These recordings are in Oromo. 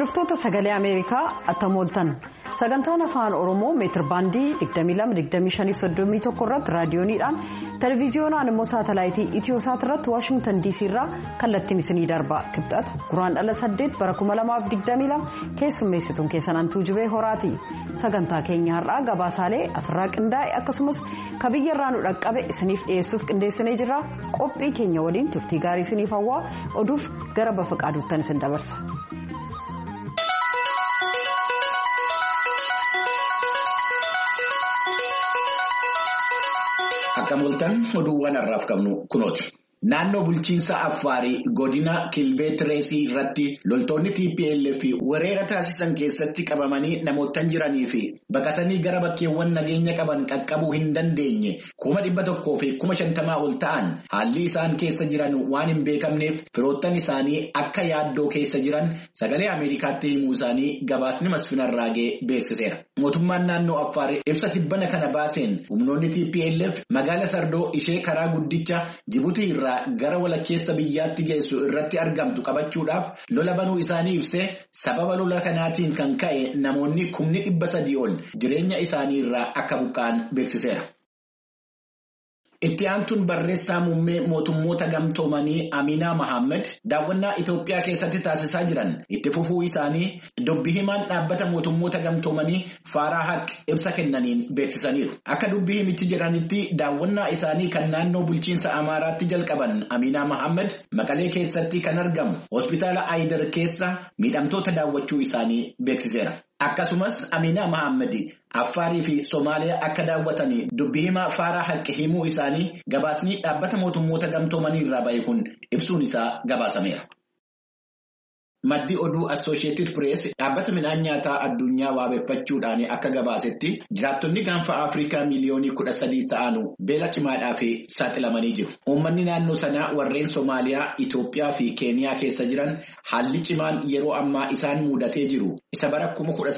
Hordoftoota sagalee Ameerikaa attamooltan sagantaan afaan Oromoo meetir baandii 22-25-31 irratti raadiyooniidhaan televiziyoonaan immoo saatalaayitii Itiyoosaat irratti Waashingtan DC irraa kallattiin isinii darba. Kibxata guraandhala 8 bara 2022 keessummeessituun keessan Tuujubee Horaati. Sagantaa keenya har'aa gabaasaalee asirraa qindaa'e akkasumas kabiyyarraa nu dhaqqabe isiniif dhiyeessuuf qindeessinee jirra. Qophii keenya waliin turtii gaarii isiniif hawwaa oduuf gara bafa qaaduuttan isin dabarsa. Akka mul'atan oduuwwan har'aaf qabnu kunooti. Naannoo bulchiinsa Affaarii godina Kilbee Tireesii irratti loltoonni TPLF weerara taasisan keessatti qabamanii namootan jiranii fi baqatanii gara bakkeewwan nageenya qaban qaqqabuu hin dandeenye 100,000 fi 50,000 ol ta'an haalli isaan keessa jiran waan hin beekamneef firoottan isaanii akka yaaddoo keessa jiran sagalee Ameerikaatti himuu isaanii gabaasni Masfinarraagee beeksiseera. Mootummaan naannoo Affaarii ibsa tibbana kana baaseen humnoonni TPLF magaala Sardoo ishee karaa guddicha Jibuutii irraa gara walakkeessa biyyaatti geessu irratti argamtu qabachuudhaaf lola banuu isaanii ibsee sababa lola kanaatiin kan ka'e namoonni 300,000 ol jireenya isaanii irraa akka buqqa'an beeksiseera. Itti aantuun barreessaa muummee mootummoota gamtoomanii Aminaa Mohaammed daawwannaa Itoophiyaa keessatti taasisaa jiran itti fufuu isaanii dubbii himaan dhaabbata mootummoota gamtoomanii Faaraa Haq ibsa kennaniin beeksisaniiru. Akka dubbii himichi jedhanitti daawwannaa isaanii kan naannoo bulchiinsa Amaaraatti jalqaban Aminaa Mohaammed Maqalee keessatti kan argamu hospitaala Aayidar keessa miidhamtoota daawwachuu isaanii beeksiseera. Akkasumas Aminaa Mohaammed Affaarii fi Somaaliyaa akka daawwatanii dubbii himaa Faaraa Haq himuu isaanii gabaasni dhaabbata mootummoota gamtoomanii irraa ba'e kun ibsuun isaa gabaasameera. Maddi oduu Associated Press dhaabbata midhaan nyaataa addunyaa waabeffachuudhaan akka gabaasetti jiraattonni gaanfa Afrikaa miliyoonii 13 ta'an beela cimaadhaaf saaxilamanii jiru. Uummanni naannoo sanaa warreen Somaaliyaa, Itoophiyaa fi Keeniyaa keessa jiran haalli cimaan yeroo ammaa isaan mudatee jiru. Isa bara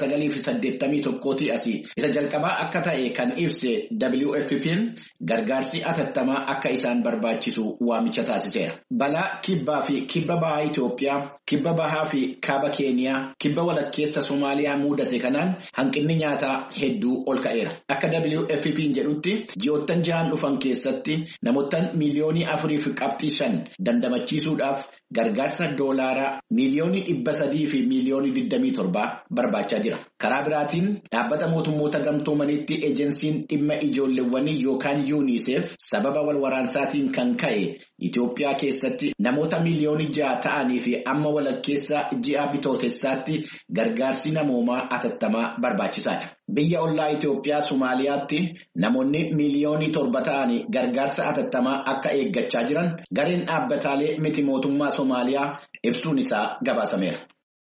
1981 asii isa jalqabaa akka ta'e kan ibse WFP'n gargaarsi atattamaa akka isaan barbaachisu waamicha taasiseera. Balaa kibbaa fi kibba bahaa Itoophiyaa, kibba bahaa fi kaaba Keeniyaa, kibba walakkeessa Somaaliyaa mudate kanaan hanqinni nyaataa hedduu ol ka'eera. Akka WFP'n jedhutti ji'oottan 6 dhufan keessatti namoottan miliyoonii 4.5 dandamachiisuudhaaf gargaarsa doolaaraa miliyoonii 300 fi miliyoonii 27 barbaacha jira. Karaa biraatiin dhaabbata mootummoota gamtoomanitti ejensiin dhimma ijoolleewwanii yookaan UNICEF sababa wal waraansaatiin kan ka'e Itoophiyaa keessatti namoota miliyoonii 6 ta'anii fi amma walakkeessa ji'a bitootessaatti gargaarsi namoomaa atattamaa barbaachisaadha. Biyya ollaa Itoophiyaa Somaaliyaatti namoonni miliyoonii 7 ta'anii gargaarsa atattamaa akka eeggachaa jiran gareen dhaabbataalee miti mootummaa Somaaliyaa ibsuun isaa gabaasameera.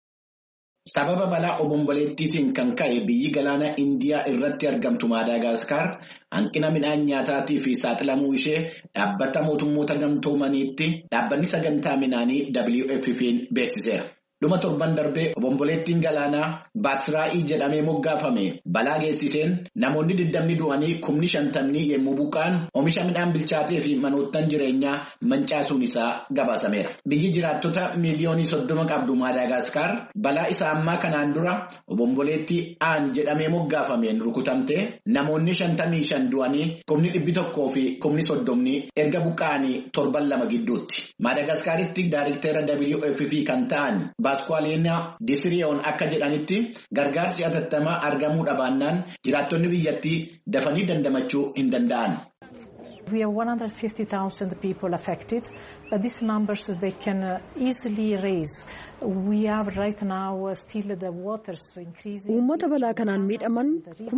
Sababa balaa obomboleettiitiin kan ka'e biyyi galaana Indiyaa irratti argamtu Maadaagaskar hanqina midhaan nyaataatii fi saaxilamuu ishee dhaabbata mootummoota gamtoomaniitti dhaabbanni sagantaa midhaanii WFP'n beeksiseera. Dhuma torban darbee obomboleettiin galaanaa Baatsiraa'ii jedhamee moggaafame balaa geessiseen namoonni 20 du'anii 50 yemmuu buqqa'an oomisha midhaan bilchaatee fi manoottan jireenyaa mancaasuun isaa gabaasameera. Biyyi jiraattota miliyoonii 30 qabdu Maadaagaskar balaa isa ammaa kanaan dura obomboleettii Aan jedhamee moggaafameen rukutamtee namoonni 55 du'anii 100 fi 30 erga buqqa'anii torban 2 gidduutti. Maadaagaskaritti daayirktera WFP kan ta'an Baaskwaaleenaa Disiriyoon akka jedhanitti gargaarsi atattamaa argamuu dhabaannaan jiraattonni biyyattii dafanii dandamachuu hin danda'an. We have 150,000 people affected, but these numbers they can easily raise. We have right now still the waters increasing. Uummata balaa kanaan miidhaman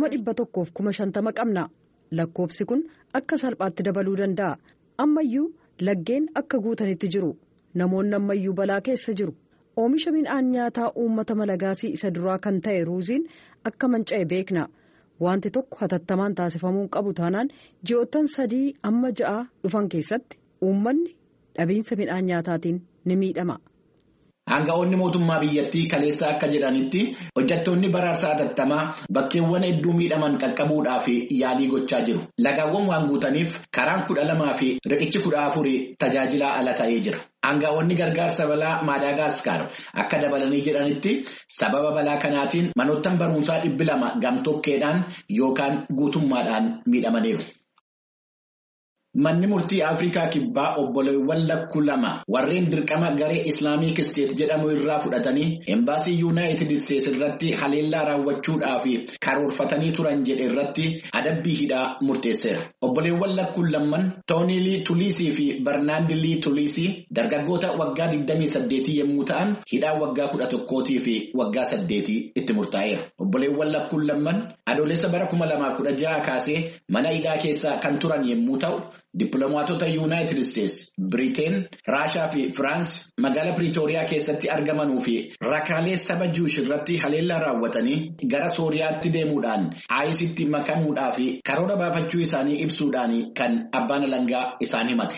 150,000 qabna. Lakkoofsi kun akka salphaatti dabaluu danda'a. Ammayyuu laggeen akka guutanitti jiru. Namoonni ammayyuu balaa keessa jiru. Oomisha midhaan nyaataa uummata Malagaasii isa duraa kan ta'e ruuziin akka manca'e beekna. Wanti tokko hatattamaan taasifamuu qabu taanaan ji'oottan 3 amma 6 dhufan keessatti uummanni dhabiinsa midhaan nyaataatiin ni miidhama. Aanga'oonni mootummaa biyyattii kaleessa akka jedhanitti hojjettoonni baraarsa hatattamaa bakkeewwan hedduu miidhaman qaqqabuudhaaf yaalii gochaa jiru. Lagaawwan waan guutaniif karaan 12 fi riqichi 14 tajaajilaa ala ta'ee jira. Aangaa'onni gargaarsa balaa Maadaagaskar akka dabalanii jedhanitti sababa balaa kanaatiin manoottan barumsaa 200 gamtokkeedhaan yookaan guutummaadhaan miidhamaniiru. Manni murtii Afrikaa Kibbaa obboleewwan lakkuu 2 warreen dirqama garee Islaamic State jedhamu irraa fudhatanii embaasii United States irratti haleellaa raawwachuudhaaf karoorfatanii turan jedhe irratti adabbii hidhaa murteesseera. Obboleewwan lakkuu 2 Tony Lee Tulisii fi Bernard Lee Tulisii dargaggoota waggaa 28 yommuu ta'an hidhaa waggaa 11 fi waggaa 8 itti murtaa'eera. Obboleewwan lakkuu 2 adoolessa bara 2016 kaasee mana hidhaa keessa kan turan yommuu ta'u Dippiloomaatota United States, Britain, Raashaa fi France magaalaa Pretoria keessatti argamanuu fi rakkaalee saba Juush irratti haleellaa raawwatanii gara Sooriyaatti deemuudhaan ISIStti makamuudhaa fi karoora baafachuu isaanii ibsuudhaan kan abbaan alangaa isaan himate.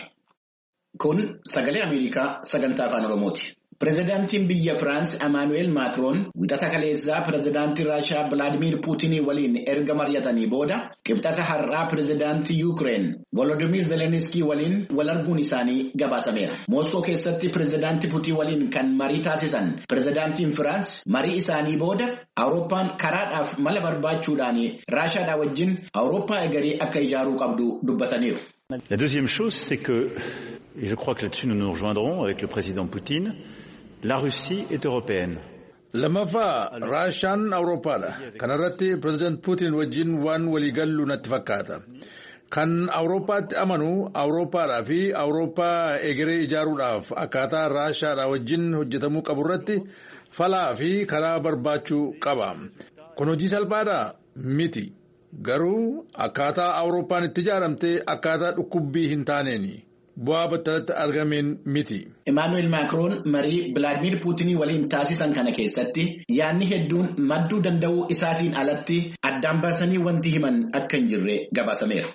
Kun sagalee Ameerikaa sagantaa afaan Oromooti. Pireezidaantiin biyya France Emmanuel Macron wixata kaleessaa pireezidaantii Raashaa Vladimir Putin waliin erga mari'atanii booda qibxata har'aa pireezidaantii Ukraine Volodymyr Zelensky waliin wal arguun isaanii gabaasameera. Moskoo keessatti pireezidaantii Putin waliin kan marii taasisan pireezidaantiin France marii isaanii booda Awurooppaan karaadhaaf mala barbaachuudhaan Raashaadhaa wajjin Awurooppaa egeree akka ijaaruu qabdu dubbataniiru. La deuxième chose, c'est que, et je crois que là-dessus nous nous rejoindrons avec le président Poutine, la Russie est européenne. Lammaffaa Raashaan Awurooppaadha. Kanarratti Pireezidaant Puutiin wajjin waan waliigallu natti fakkaata. Kan Awurooppaatti amanu Awurooppaadhaa fi Awurooppaa egeree ijaaruudhaaf akkaataa Raashaadhaa wajjin hojjetamuu qaburratti falaa fi karaa barbaachuu qaba. Kun hojii salphaadhaa miti. Garuu akkaataa Awurooppaan itti ijaaramte akkaataa dhukkubbii hin taaneeni. Bu'aa battalatti argameen miti. Emmanuel Macron marii Vladimir Putin waliin taasisan kana keessatti yaadni hedduun madduu danda'uu isaatiin alatti addaan baasanii wanti himan akka hin jirre gabaasameera.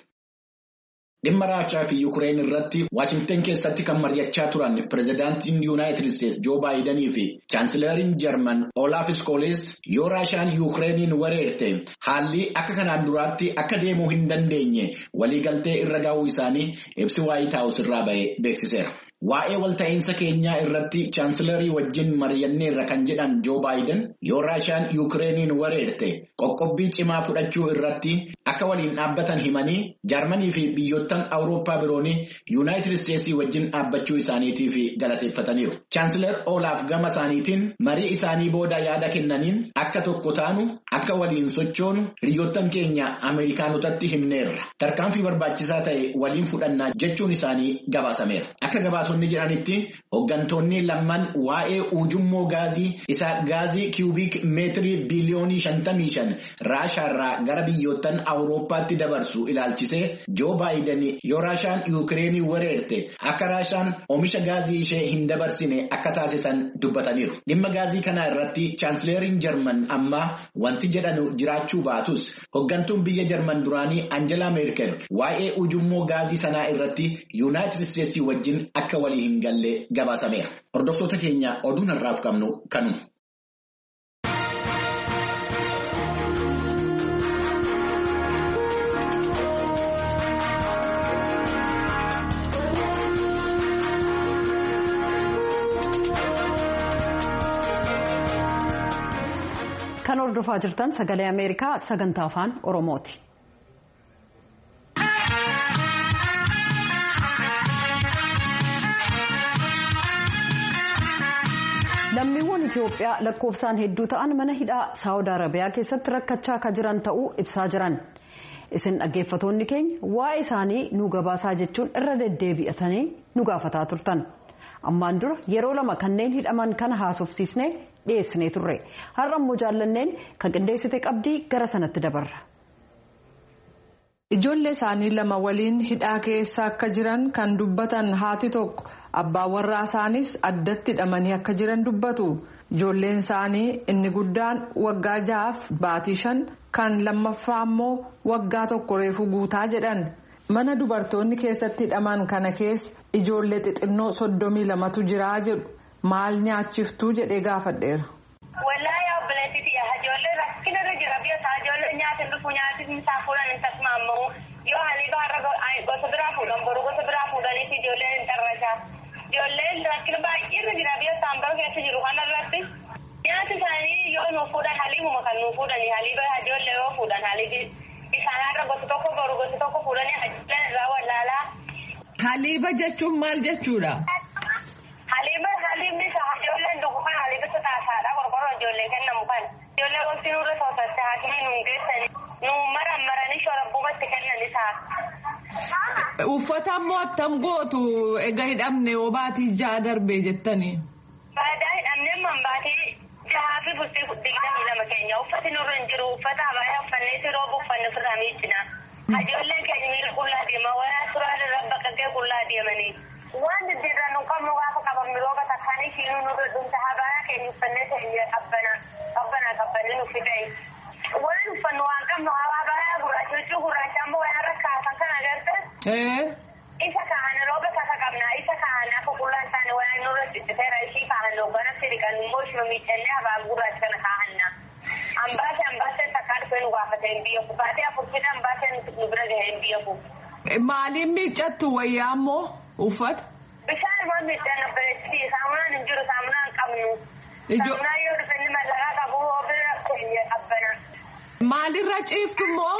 Dhimma Raashaa fi Ukraine irratti Washington keessatti kan mari'achaa turan pireezidaantiin United States Joe Biden fi Chancelloriin German Olaf Scholz yoo Raashaan Ukrainiin weerarte haalli akka kanaan duraatti akka deemuu hin dandeenye waliigaltee irra ga'uu isaanii ibsi White House irraa ba'ee beeksiseera. Waa'ee walta'iinsa keenyaa irratti Chancellorii wajjin mari'anneerra kan jedhan Joe Biden yoo Raashaan Ukrainiin weerarte qoqqobbii cimaa fudhachuu irratti akka waliin dhaabbatan himanii Jarmanii fi biyyoottan Awurooppaa biroonii United States wajjin dhaabbachuu isaaniitiif galateeffataniiru. Chancellor Olaf gama isaaniitiin marii isaanii booda yaada kennaniin akka tokko taanu akka waliin sochoonu hiriyoottan keenya Ameerikaanotatti himneerra. Tarkaanfii barbaachisaa ta'e waliin fudhannaa jechuun isaanii gabaasameera. Akka gabaasonni jedhanitti hooggantoonni lamman waa'ee ujummoo gaazii isa gaazii kiubiik meetirii biliyoonii 55 Raashaarraa gara biyyoottan Awurooppaatti dabarsu ilaalchisee Joe Biden yoo Raashaan Ukrainii weerarte akka Raashaan oomisha gaazii ishee hin dabarsine akka taasisan dubbataniiru. Dhimma gaazii kana irratti Chancelloriin German amma wanti jedhanu jiraachuu baatus hooggantuun biyya German duraanii Angela Merkel waa'ee ujummoo gaazii sanaa irratti United States wajjin akka walii hin galle gabaasameera. Hordoftoota keenya oduun har'aaf qabnu kanuma. Kan hordofaa jirtan sagalee Ameerikaa sagantaa afaan Oromooti. Lammiiwwan Itoophiyaa lakkoofsaan hedduu ta'an mana hidhaa Saawud Arabiyaa keessatti rakkachaa akka jiran ta'uu ibsaa jiran. Isin dhaggeeffatoonni keenya waa'ee isaanii nu gabaasaa jechuun irra deddeebi'atanii nu gaafataa turtan. Ammaan dura yeroo lama kanneen hidhaman kana haasofsiisnee dhiyeessinee turre. Har'a immoo jaallanneen kan qindeessite qabdii gara sanatti dabarra. Ijoollee isaanii lama waliin hidhaa keessa akka jiran kan dubbatan haati tokko abbaan warraa isaanis addatti hidhamanii akka jiran dubbatu. Ijoolleen isaanii inni guddaan waggaa 6 baatii 5 kan lammaffaa immoo waggaa 1 reefu guutaa jedhan. Mana dubartoonni keessatti hidhaman kana keessa ijoollee xixinnoo 32tu jiraa jedhu. Maal nyaachiftuu jedhee gaafadheera. Ijoolleen ijoolleen rakkina baay'ee jira biyya saambaa keessa jiru kanarratti. Nyaati isaanii yoo nuuf fuudhan haliimuma kan nuuf fuudhani haliiba ijoollee yoo fuudhan haliibi isaanirra gosa tokko boru gosa tokko fuudhanii ijoolleen irraa wallaalaa. Haliiba jechuun maal jechuudha? Haliibni isaa ijoolleen dhugu kan haliiba taasaadha qorqorroo ijoollee kennamu kan. Ijoollee waqtii nurra soosatte haakimii nuun geessani nuun maranii shorabbumatti kennan isaa. Uffata ammoo attam gootu egaa hidhamne yoo baatii ja'a darbee jettanii. Baadaa hidhamnee manbaatii jahaa fi bultii 22 keenya uffati nurra hin jiru uffata abaayaa uffannee sirooba uffanne ofirraa miiccina. Ijoolleen keenya miila qullaa deema wayaa suuraa irra baqaqee qullaa deemanii. Waan diddiirraa nu qabnu gaafa qabamnu rooba takkaanii shiinuu nurra dhumta abaayaa keenya uffannee keenya qabbanee nu fidee. Waan uffannu waan qabnu abaayaa gurraacha huccuu gurraacha ammoo waan rakkaasan kan agarte. Isa kaana rooba tasa qabna isa kaana akka qullaan isaanii waan nurra cicciteera ishii kaana hoogganatti dhiqan immoo ishuma miiccannee abaayaa gurraacha kana kaahanna. Ambaasee takkaa dhufee nu gaafatee hin biyyafu baatee afurfina ambaasee nu bira gahee hin biyyafu. Maaliin miiccattu wayyaa ammoo uffata? Bishaan maan miiccanna bareechiti saamunaan hin jiru saamunaan qabnu. Saamunaan yoo dhufe inni mallaqaa qabu bira keenya qabbana. Maalirra ciiftu immoo?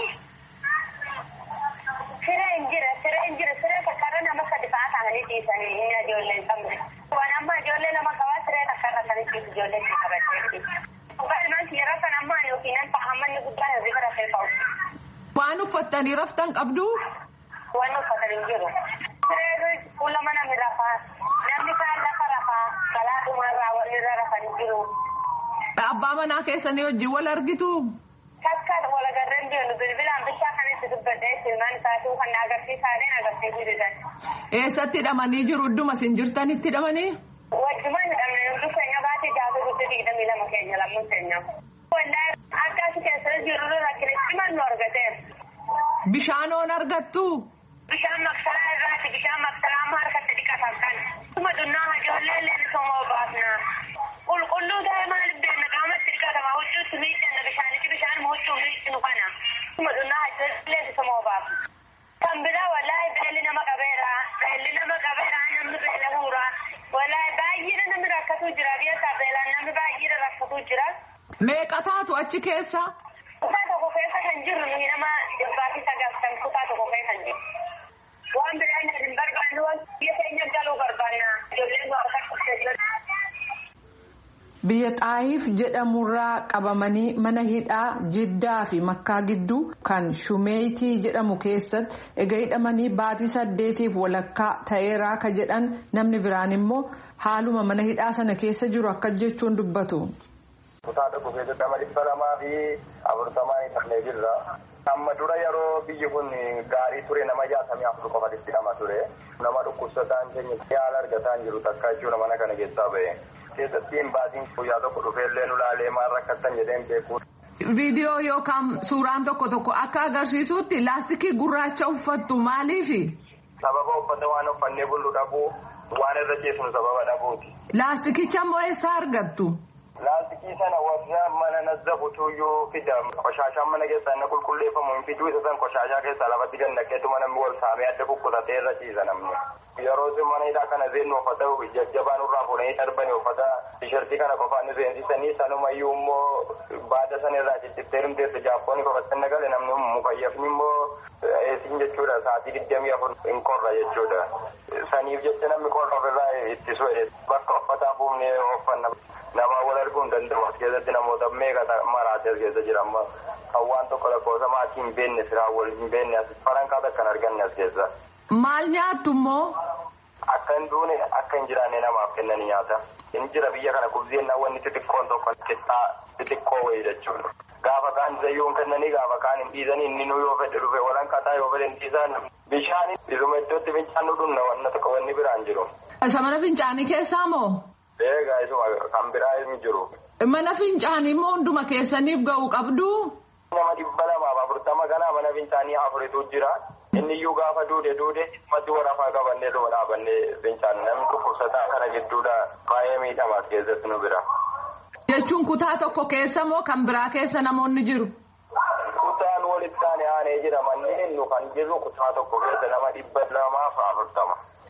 Siree hin jira siree takkarra nama sadi fa'aa ta'anii ciisanii inni ijoollee hin qabne. Waan amma ijoollee lama qabaa siree takkarra kan ciisu ijoollee itti qabattee. Ilmaan kiyya kan ammaa yookiin an ta'a manni guddaan irratti rafee ka'u. Waan uffattanii raftan qabdu? Waan uffatan hin jiru. Siree fuula mana mi rafaa namni kaan lafa rafaa balaa dhumarraa walli irra rafan hin jiru. Abbaa manaa keessanii wajjin wal argitu? Takkaata wal agarreen deemu bilbilaan bichaa kan itti dubbadhee ilmaan isaatuu kan agarsiisaadheen agarsiisuu didan. Eessatti hidhamanii jiru idduma isin jirtanitti hidhamanii? Wajjumaan hidhamne hundi keenya baatee jaafee guddee 22 keenya lammuun keenya. Wallaahi akka asi keessa jirru rakkina cimaan nu argateera. Bishaan oon argattu? Bishaan maksaraa irraati bishaan maksaraa amma harkatti dhiqatan kan. Kuma dunnaa ijoollee illee somoo baafna. Qulqulluu ta'e maaliif deemna qaamatti dhiqatama huccuutti miiccanna bishaanitti bishaan huccuu miiccinu kana. Kuma dunnaa ijoollee somoo baafna. Kan biraa wallaahi beelli nama qabeera namni beela huura. Wallaahi baay'ee namni rakkatu jira biyya isaa beelaan namni baay'ee rakkatu jira. Meeqa taatu achi keessa? Kutaa tokko keessa kan jirru nuyi nama 900 kutaa tokko keessa kan jiru. Waan biraan hin barbaannu biyya keenya galuu barbaanna. Ijoolleen nu harkatti Biyya Xaayiif jedhamurraa qabamanii mana hidhaa Jiddaa fi Makkaa gidduu kan Shumeeyitii jedhamu keessatti ega hidhamanii baatii 8 walakkaa ta'eeraa ka jedhan namni biraan immoo haaluma mana hidhaa sana keessa jiru akka jechuun dubbatu. Kutaa tokko keessatti amma 240 hidhamnee jirra. Amma dura yeroo biyyi kun gaarii ture nama 64 qofatti hidhama ture. Nama dhukkubsataan keenya yaala argataan jiru takka jechuudha mana kana keessaa ba'e. Keessatti baasiin guyyaa tokko dhufeellee nu laalee maal rakkatan jedheen beeku. Viidiyoo yookaan suuraan tokko akka agarsiisutti laastikii gurraacha uffattu maaliifi? Sababa uffata waan uffannee bullu dhabuu waan irra ceesnu sababa dhabuuti. Laastikicha immoo eessaa argattu? Laastikii sana warra mana nazzabutu yoo fida qoshaashaan mana keessaa inni qulqulleeffamu hin fiduu isa san qoshaashaa keessaa lafatti gannaqeetu mana wal saamee adda kukkutatee irra ciisa namni. Yeroo isin mana hidhaa kana seennu uffata jajjabaan irraa fuudhanii darbanii uffata tishertii kana qofaan nu seensisanii sanumayyuu immoo baada sana irraa ciccittee dhumteessu jaappoonni qofattanii gale namni mukayyafni immoo eesiin jechuudha sa'aatii 24 hin qorra jechuudha. Saniif jecha namni qorra ofirraa ittisu bakka uffataa buufnee uffanna. Nama wal arguu hin danda'u as keessatti namoota meeqa maraatee as keessa jira amma kan waan tokko lakkoofsa maatii hin beekne firaa wal hin beekne as farankaa akkan arganne as keessa. Maal nyaattu immoo? Akka hin duune akka hin jiraanne namaaf kennanii nyaata. Inni jira biyya kana kubzeenna wanni xixiqqoon tokko xixiqqoo wayii jechuudha. Gaafa kaan zayyuun kennanii gaafa kaan hin dhiisanii inni nu yoo fedhe dhufe walankataa yoo fedhe hin dhiisan bishaan isuma iddootti fincaan nu dhunna wanni biraan jiru. Isa mana fincaanii keessaa moo? Eegaa isuma kan biraa hin jiru. Mana fincaanii immoo hunduma keessaniif ga'u qabdu? Nama 240 kanaa mana fincaanii 4tu jira. Inni iyyuu gaafa duude matti warafaa qabannee dhuma dhaabannee fincaan namni dhukkubsataa kana gidduudha baay'ee miidhamaas keessatti nu bira. Jechuun kutaa tokko keessa moo kan biraa keessa namoonni jiru? Kutaan walitti aanee jira manneen nu kan jiru kutaa tokko keessa nama 240.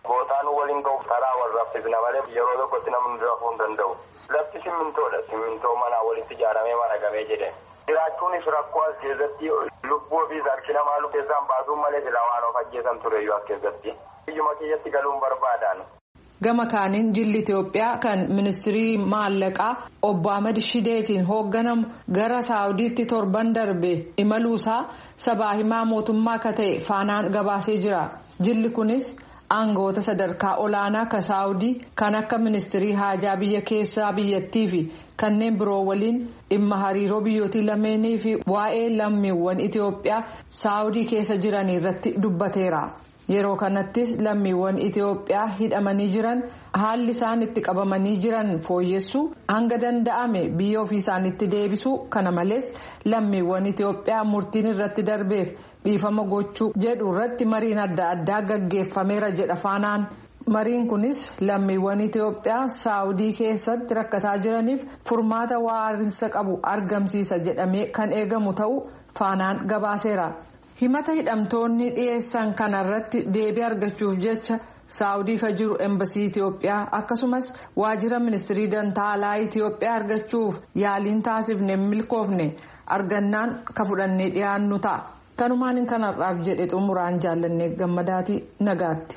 Bootaan waliin ga'uuf taraa wal raffisna malee yeroo tokkotti namni rafuu hin danda'u. Lafti simmintoodha. Simmintoo manaa walitti ijaaramee maragamee jedhe. Jiraachuunis rakkoo as keessatti lubbuu fi harki namaa keessaan baasuun malee waan of ajjeesan tureyyuu as keessatti. Biyyuma kiyyatti galuun barbaadan. Gama kaaniin jilli Itoophiyaa kan ministirii maallaqaa obbo Ahmad Shideetiin hoogganamu gara Saawudiitti torban darbe imaluusaa sabaa himaa mootummaa akka ta'e faanaan gabaasee jira. Jilli kunis aangoota sadarkaa olaanaa ka Saawudii kan akka ministirii haajaa biyya keessaa biyyattii fi kanneen biroo waliin dhimma hariiroo biyyootii lameenii fi waa'ee lammiiwwan Itoophiyaa Saawudii keessa jiran irratti dubbateera. Yeroo kanattis lammiiwwan Itoophiyaa hidhamanii jiran haalli isaan itti qabamanii jiran fooyyessuu hanga danda'ame biyya ofii isaaniitti deebisuu kana malees lammiiwwan Itoophiyaa murtiin irratti darbeef dhiifama gochuu jedhu irratti mariin adda addaa gaggeeffameera jedha faanaan. Mariin kunis lammiiwwan Itoophiyaa Saawudii keessatti rakkataa jiraniif furmaata waarinsa qabu argamsiisa jedhamee kan eegamu ta'uu faanaan gabaaseera. Himata hidhamtoonni dhiyeessan kanarratti deebii argachuuf jecha Saawudii ka jiru embasii Itoophiyaa akkasumas waajjira ministirii dantaa alaa Itoophiyaa argachuuf yaaliin taasifne milkoofne argannaan ka fudhannee dhiyaannu ta'a. Kanumaan kanarraaf jedhe xumuraan jaallannee gammadaati nagaatti.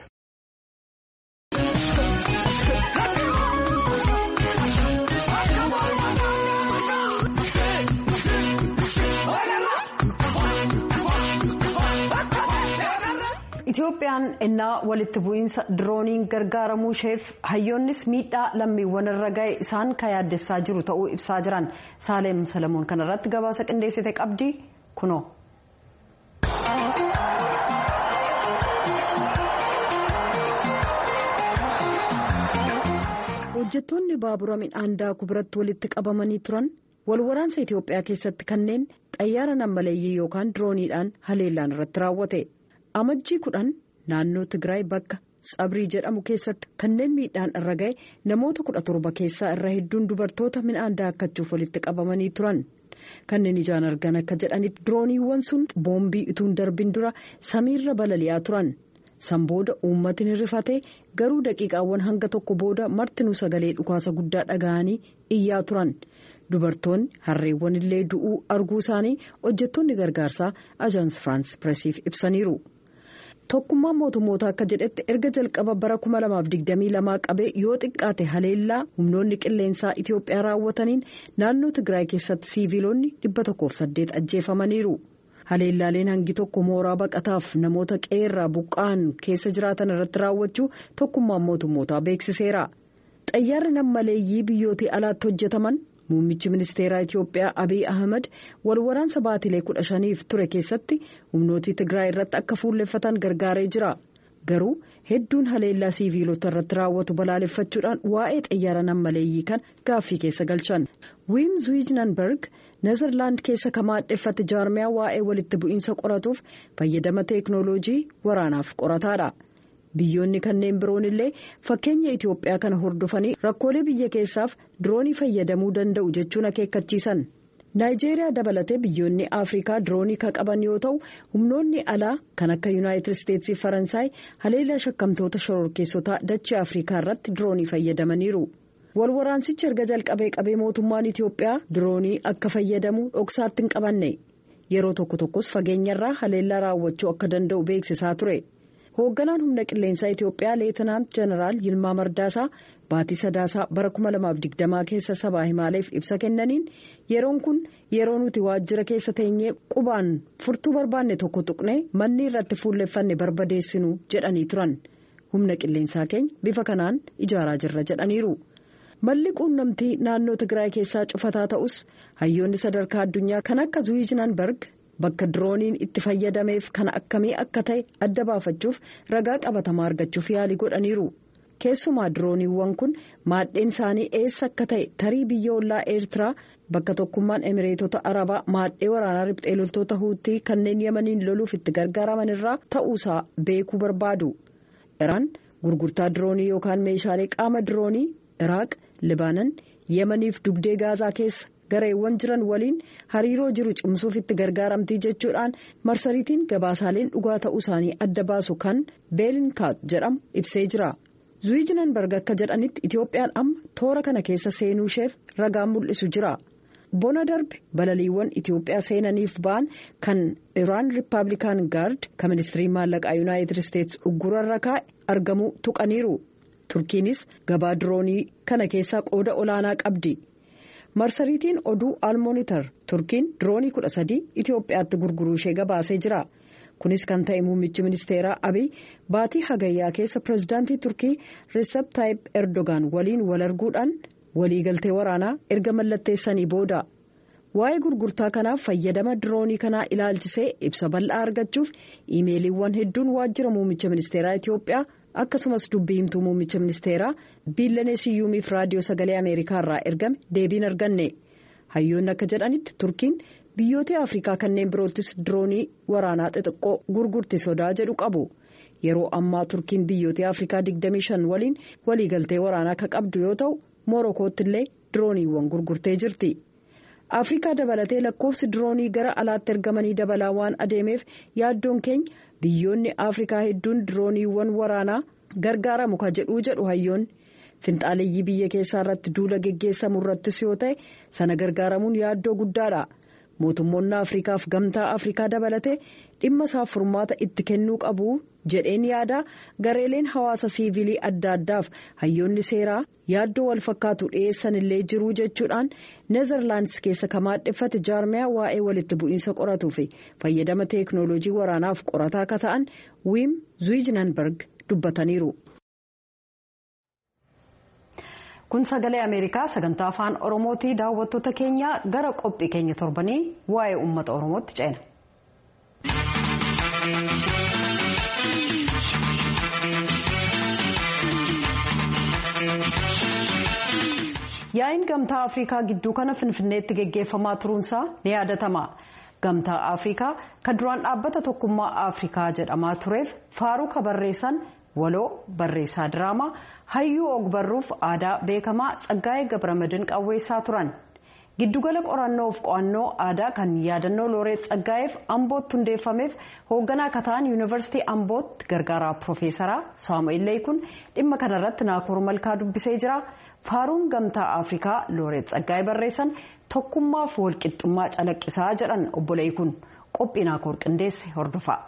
Itoophiyaan innaa walitti bu'iinsa dirooniin gargaaramuu isheef hayyoonnis miidhaa lammiiwwan irra ga'e isaan ka yaaddessaa jiru ta'uu ibsaa jiran. Saaleem Salamoon kanarratti gabaasa qindeessite qabdi kunoo. Hojjettoonni baabura midhaan daakuu biratti walitti qabamanii turan walwaraansa Itoophiyaa keessatti kanneen xayyaara nammaleeyyii yookaan dirooniidhaan haleellaan irratti raawwate. Amajjii 10 naannoo Tigraay bakka Tsabrii jedhamu keessatti kanneen miidhaan irra ga'e namoota 17 keessaa irra hedduun dubartoota midhaan daakkachuuf walitti qabamanii turan. Kanneen ijaan argan akka jedhanitti dirooniiwwan sun boombii utuun darbin dura samiirra balali'aa turan. San booda uummatni rifatee garuu daqiiqaawwan hanga tokko booda martinuu sagalee dhukaasa guddaa dhaga'anii iyyaa turan. Dubartoonni harreewwan illee du'uu arguu isaanii hojjettoonni gargaarsaa Ajaans Firaans Pireesiif ibsaniiru. Tokkummaan mootummoota akka jedhetti erga jalqaba bara 2022 qabee yoo xiqqaate haleellaa humnoonni qilleensaa Itoophiyaa raawwataniin naannoo Tigraay keessatti siiviilonni 108 ajjeefamaniiru. Haleellaaleen hangi tokko mooraa baqataaf namoota qeerraa buqqa'an keessa jiraatan irratti raawwachuu tokkummaan mootummootaa beeksiseera. Xayyaarri nammaleeyyii biyyootii alaatti hojjetaman muummichi ministeeraa Itoophiyaa Abiy Ahmed walwaraansa baatilee 15f ture keessatti humnootii Tigraay irratti akka fuulleffatan gargaaree jira. Garuu hedduun haleellaa siiviilota irratti raawwatu balaaleffachuudhaan waa'ee xayyaara nammaleeyyii kan gaaffii keessa galchan. Wim Zuijnanberg Nezerlaand keessa kamaadheffate jaarmiyaa waa'ee walitti bu'iinsa qoratuuf fayyadama teeknooloojii waraanaaf qorataadha. Biyyoonni kanneen biroon illee fakkeenya Itoophiyaa kana hordofanii rakkoolee biyya keessaaf diroonii fayyadamuu danda'u jechuun akeekkachiisan. Naayijeeriyaa dabalatee biyyoonni Afrikaa diroonii kan qaban yoo ta'u humnoonni alaa kan akka Yuunaayitid Isteetsii fi Faransaay haleellaa shakkamtoota shororkeessotaa dachee Afrikaa irratti diroonii fayyadamaniiru. Walwaraansichi erga jalqabee mootummaan Itoophiyaa diroonii akka fayyadamu dhoksaatti hin qabanne. Yeroo tokko tokkos fageenyarraa haleellaa raawwachuu akka danda'u beeksisaa ture. Hoogganaan humna qilleensaa Itoophiyaa Leetinaant Jeneraal Yilmaa Mardaasaa baatii sadaasaa bara 2020 keessa sabaa himaaleef ibsa kennaniin yeroon kun yeroo nuti waajjira keessa teenyee qubaan furtuu barbaanne tokko tuqnee manni irratti fuulleffanne barbadeessinu jedhanii turan. Humna qilleensaa keenya bifa kanaan ijaaraa jirra jedhaniiru. Malli quunnamtii naannoo Tigraay keessaa cufataa ta'us hayyoonni sadarkaa addunyaa kan akka Zuijnanberg bakka dirooniin itti fayyadameef kana akkamii akka ta'e adda baafachuuf ragaa qabatamaa argachuuf yaalii godhaniiru. Keessumaa dirooniiwwan kun maadheen isaanii eessa akka ta'e tarii biyya ollaa Eertiraa bakka tokkummaan Emireetota Arabaa maadhee waraanaa riphxee loltoota Huutii kanneen Yemaniin loluuf itti gargaaraman irraa ta'uusaa beekuu barbaadu. Iraan gurgurtaa diroonii yookaan meeshaalee qaama diroonii Iraaq, Libaanan, Yemaniif dugdee Gaazaa keessa gareewwan jiran waliin hariiroo jiru cimsuuf itti gargaaramtii jechuudhaan marsariitiin gabaasaaleen dhugaa ta'uu isaanii adda baasu kan beelinkaat jedhamu ibsee jira. Zuwijinanberg akka jedhanitti Itoophiyaan amma toora kana keessa seenuu isheef ragaan mul'isu jira. Bona darbe balaliiwwan Itoophiyaa seenaniif ba'an kan Iraan Rippaabilikaan Gaard kan ministirii maallaqaa Yuunaayitid Isteetsi uggurarra kaa'e argamuu tuqaniiru. Turkiinis gabaa diroonii kana keessaa qooda olaanaa qabdi. Marsariitiin oduu Almoonitar Turkiin diroonii 13 Itoophiyaatti gurguruu ishee gabaasee jira. Kunis kan ta'e muummichi ministeeraa Abiy baatii hagayyaa keessa pirezidaantii Turkii Recep Tayyip Erdogan waliin wal arguudhaan waliigaltee waraanaa erga mallatteessanii booda. Waa'ee gurgurtaa kanaaf fayyadama diroonii kanaa ilaalchisee ibsa bal'aa argachuuf iimeeliiwwan hedduun waajjira muummicha ministeeraa Itoophiyaa akkasumas dubbii himtuu muummicha ministeeraa Biilanee Siyyuumiif raadiyoo sagalee Ameerikaa irraa ergame deebiin arganne. Hayyoonni akka jedhanitti Turkiin biyyoota Afrikaa kanneen biroottis diroonii waraanaa xixiqqoo gurgurti sodaa jedhu qabu. Yeroo ammaa Turkiin biyyoota Afrikaa 25 waliin waliigaltee waraanaa kan qabdu yoo ta'u Morokootti illee dirooniiwwan gurgurtee jirti. Afrikaa dabalatee lakkoofsi diroonii gara alaatti ergamanii dabalaa waan adeemeef yaaddoon keenya biyyoonni Afrikaa hedduun dirooniiwwan waraanaa gargaaramu ka jedhu hayyoonni. Finxaaleeyyii biyya keessaa irratti duula geggeessamu irrattis yoo ta'e sana gargaaramuun yaaddoo guddaadha. Mootummoonni Afrikaaf gamtaa Afrikaa dabalatee dhimma isaaf furmaata itti kennuu qabu jedheen yaada gareeleen hawaasa siivilii adda addaaf hayyoonni seeraa yaaddoo wal fakkaatu dhiyeessan illee jiru jechuudhaan Neezerlaandis keessa kamaadheffate jaarmiyaa waa'ee walitti bu'iinsa qoratuu fi fayyadama teeknooloojii waraanaaf qorataa akka ta'an Wim Zuwijinanberg dubbataniiru. Kun sagalee Ameerikaa sagantaa afaan Oromootii daawwattoota keenya gara qophii keenya torbanii waa'ee uummata Oromootti ceena. Yaa'iin gamtaa Afrikaa gidduu kana Finfinneetti geggeeffamaa turuunsaa ni yaadatama. Gamtaa Afrikaa kan duraan dhaabbata tokkummaa Afrikaa jedhamaa tureef faaruu barreessan waloo barreessaa diraamaa hayyuu ogbarruuf aadaa beekamaa Tsaggaayee Gabramadin qawweessaa turan. Giddugala qorannoof qo'annoo aadaa kan yaadannoo Looreet Tsaggaayeef Ambootti hundeeffameef hoogganaa akka ta'an Yuunivarsiitii Ambootti gargaaraa Piroofeesaraa Saamu'eel Leekun dhimma kanarratti Naakoor Malkaa dubbisee jira. Faaruun gamtaa Afrikaa Looreet Tsaggaayee barreessan tokkummaaf walqixxummaa calaqqisaa jedhan obbo Leekun qophii Naakoor qindeesse hordofaa.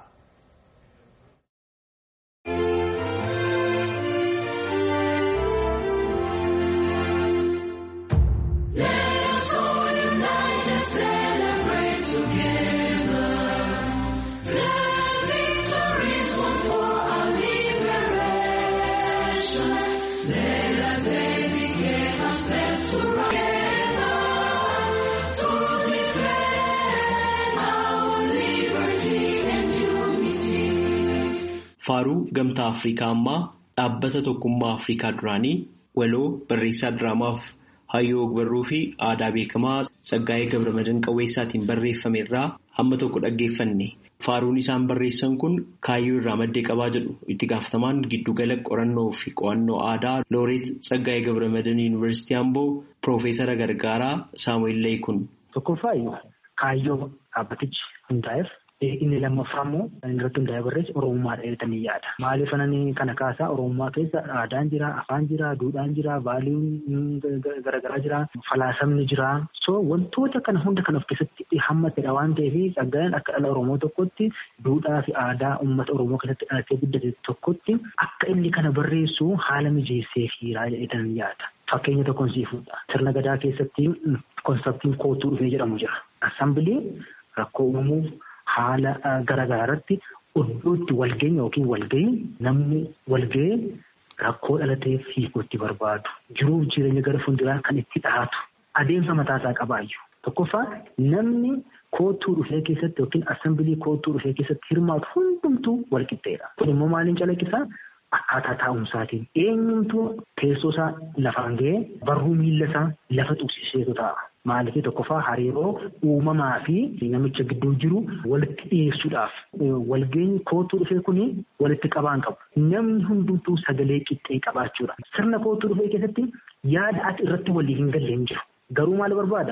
Faaruu gamtaa Afrikaa ammaa dhaabbata tokkummaa Afrikaa duraanii waloo barreessaa diraamaaf hayyuu ogbarruu fi aadaa beekamaa Tsaggaayee Gabramadin qawweessaatiin barreeffame irraa hamma tokko dhaggeeffanne. Faaruun isaan barreessan kun kaayyoo irraa maddee qabaa jedhu itti gaafatamaan giddugala qorannoo fi qo'annoo aadaa Looreet Tsaggaayee Gabramadin Yuunivarsiitii Amboo Piroofeesara Gargaaraa Saamu'eel Leekun. Tokkoffaa kaayyoo dhaabbatichi hundaa'eef. Inni lammaffaa immoo irratti hundaa'ee barreesse Oromummaadha jedhamee yaada. Maaliif kana kaasaa Oromummaa keessa aadaan jira, afaan jira, duudhaan jira, baaliin garaagaraa jira, falaasamni jira. So wantoota kana hunda kan of keessatti hammatedha waan ta'eef Tsaggaayeen akka dhala Oromoo tokkotti duudhaa fi aadaa uummata Oromoo keessatti dhalatee guddate tokkotti akka inni kana barreessu haala mijeessee fiiraa jedhamee yaada. Fakkeenya tokkoon siifuudha. Sirna gadaa keessatti konseptiin kootuu dhufee jedhamu jira. Assambilee rakkoo uumuuf haala garaagaraa irratti iddootti walgeenye yookiin walgahii namni walgahee rakkoo dhalateef hiikuutti barbaadu. Jiruuf jireenya gara fuulduraa kan itti dhaatu adeemsa mataasaa qabaayyuu. Tokkoffaa namni kootuu dhufee keessatti yookiin assambilii kootuu dhufee keessatti hirmaatu hundumtuu walqixxeedha. Kun immoo maaliin calaqqisaa? Akkaataa taa'umsaatiin eenyumtuu teessoo isaa lafaan ga'ee barruu miilla isaa lafa tuqsiseetu ta'a. Maaliif tokkoffaa hariiroo uumamaa fi namicha gidduu jiru walitti dhiyeessuudhaaf walgeenyi kootuu dhufee kuni walitti qabaan qabu. Namni hundumtuu sagalee qixxee qabaachuudha. Sirna kootuu dhufee keessatti yaada ati irratti walii hin galle hin jiru. Garuu maal barbaada?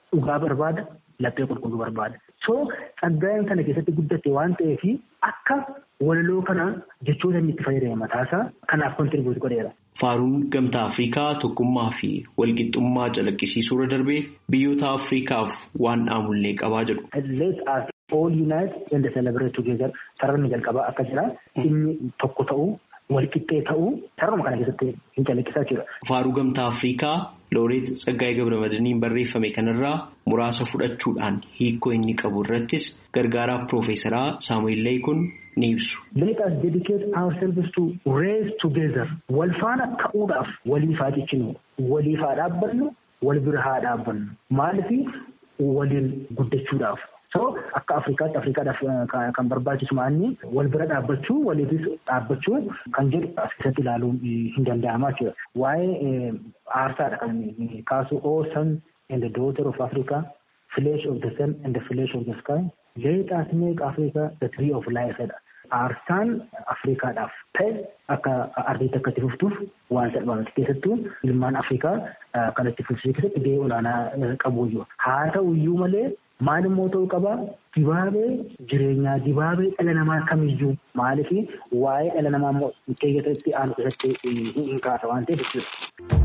dhugaa barbaada, laphee qulqulluu barbaada. So Tsaggaayeen kana keessatti guddatte waan ta'eef akka walaloo kana jechoota inni itti fayyadame mataasaa kanaaf kontribuut godheera. Faaruun gamtaa Afrikaa tokkummaa fi walqixxummaa calaqqisiisuu irra darbee biyyoota Afrikaaf waan dhaamullee qabaa jedhu. Let us all unite and celebrate together. Sararni jalqabaa akka jira inni tokko ta'uu walqixxee ta'uu sararuma kana keessatti hin calaqqisaa jira. Faaruu gamtaa Afrikaa Looreet Tsaggaayee Gabramadiiniin barreeffame kanarraa muraasa fudhachuudhaan hiikoo inni qabu irrattis gargaaraa Piroofeesaraa Saamu'eel Leekun ni ibsu. Let us dedicate ourselves to raise together. Wal faana ka'uudhaaf waliif haa cichinu, waliif haa dhaabbannu, wal bira haa dhaabbannu. Maaliif waliin guddachuudhaaf. So akka Afrikaadhaaf kan barbaachisu maanni wal bira dhaabbachuu waliifis dhaabbachuu kan jedhu as keessatti ilaaluun hin danda'amaa jira. Waa'ee aarsaadha kan kaasu O son and the daughter of Africa, flesh of the sun and the flesh of the sky. Let us make Africa the tree of life. Aarsaan Afrikaadhaaf ta'e akka ardiitti akka itti fuftuuf waan salphaamatti keessattuu ilmaan Afrikaa kan itti fufsiisuu keessatti gahee olaanaa qabu iyyuu. Haa ta'u iyyuu malee maal immoo ta'uu qaba dibaabee jireenyaa dibaabee dhala namaa kamiyyuu maaliif waa'ee dhala namaa immoo keeyyatatti aanu keessatti hin kaasa waan ta'eef jechuudha.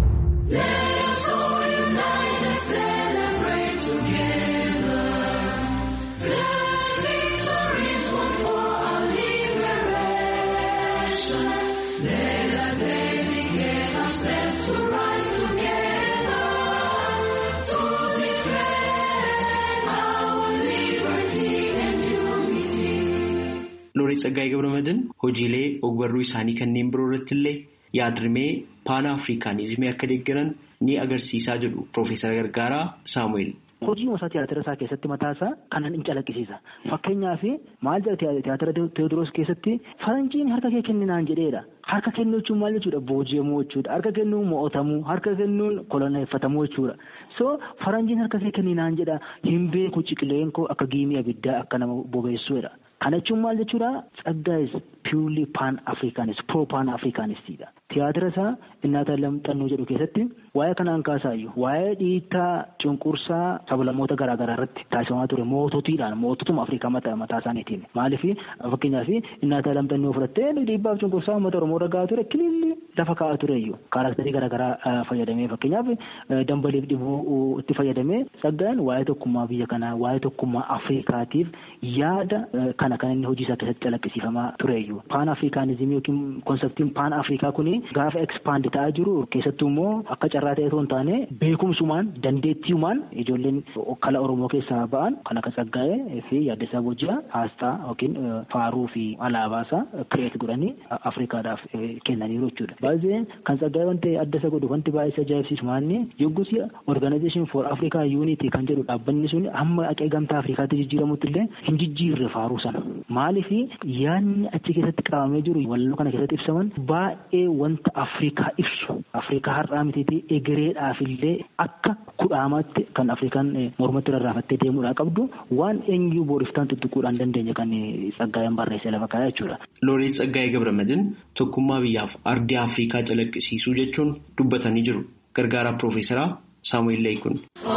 Looreet Tsaggaayee Gabramadiin hojiilee ogbarruu isaanii kanneen biroo irratti illee yaadrimee paana afrikaanizimii akka deeggaran ni agarsiisaa jedhu Piroofeesar Gargaaraa Saamu'eel. Hojii isaa tiyaatira isaa keessatti mataasaa kanan hin calaqqisiisa. Fakkeenyaaf maal jedha tiyaatira Teewodiroos keessatti faranjiin harka kee kenninaan jedheedha. Harka kennuu jechuun maal jechuudha? Booji'amuu jechuudha. Harka kennuun mo'atamuu, harka kennuun koloneeffatamuu jechuudha. So faranjiin harka kee kenninaan jedha hin beeku ciqileen koo akka giimii abiddaa akka nama bobeessuudha. Kana jechuun maal jechuudha? Tsaggaayee purely pan-africanist, pro-pan-africanistidha. Tiyaatira isaa Innaata Lamxannoo jedhu keessatti waa'ee kanaan kaasaayyuu waa'ee dhiittaa cunqursaa sablamoota garaagaraa irratti taasifamaa ture moototiidhaan moototuma Afrikaa mataa isaaniitiin. Maaliif fakkeenyaaf Innaata Lamxannoo fudhattee dhiibbaaf cunqursaa uummata Oromoo ragaa ture kililli lafa kaa'aa tureyyuu kaaraakterii garaagaraa fayyadamee fakkeenyaaf dambaliif dhibuu itti fayyadamee Tsaggaayeen waa'ee tokkummaa biyya kanaa waa'ee tokkummaa Afrikaatiif yaada kana kan inni hojii isaa keessatti calaqqisiifamaa tureyyuu. Pan-afrikaanizimii yookiin konseptiin pan-afrikaa kuni gaafa ekspaand ta'aa jiru keessattuu immoo akka carraa ta'e osoo hin taane beekumsumaan dandeettiiwmaan ijoolleen kala Oromoo keessaa ba'an kan akka Tsaggaayee fi Yaaddasaa Bojjaa Aasxaa yookiin faaruu fi alaabaasaa kireet godhanii Afrikaadhaaf kennaniiru jechuudha. Baay'ee kan Tsaggaayee wanti adda isa godhu wanti baay'ee ajaa'ibsiisu maanni yoggusi Organization for Africa Unity kan jedhu dhaabbanni sun hamma aqee gamtaa Afrikaatti jijjiiramutti illee hin jijjiirre faaruu sana. Maaliif yaadni achi keessatti qabamee jiru walaloo kana keessatti ibsaman baay'ee wanta Afrikaa ibsu Afrikaa har'aa mitiitii egereedhaaf illee akka kudhaamaatti kan Afrikaan mormatti rarraafattee deemuudhaa qabdu waan eenyuu booriftaan tuttuquudhaan dandeenya kan Tsaggaayeen barreessee lafa kaa'e jechuudha. Looreet Tsaggaayee Gabramadiin tokkummaa biyyaaf ardii Afrikaa calaqqisiisuu jechuun dubbatanii jiru. Gargaaraa Piroofeesaraa Saamu'eel Leekun.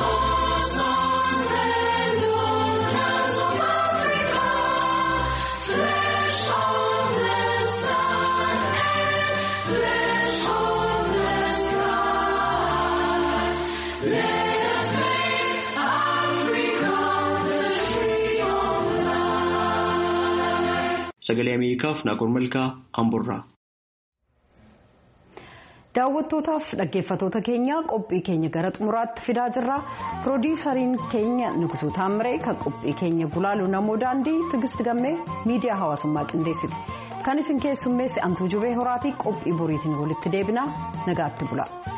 Sagalee Ameerikaaf Naakor Malkaa Amborraa. Daawwattootaaf dhaggeeffatoota keenya qophii keenya gara xumuraatti fidaa jirra. Piroodiisariin keenya Nugusuu Taamiree kan qophii keenya Bulaaluu Namoo Daandii Tigist Gammee miidiyaa hawaasummaa qindeessiti. Kan isin keessummeesse Antuu Jubee Horaatii qophii boriitiin walitti deebina nagaatti bula.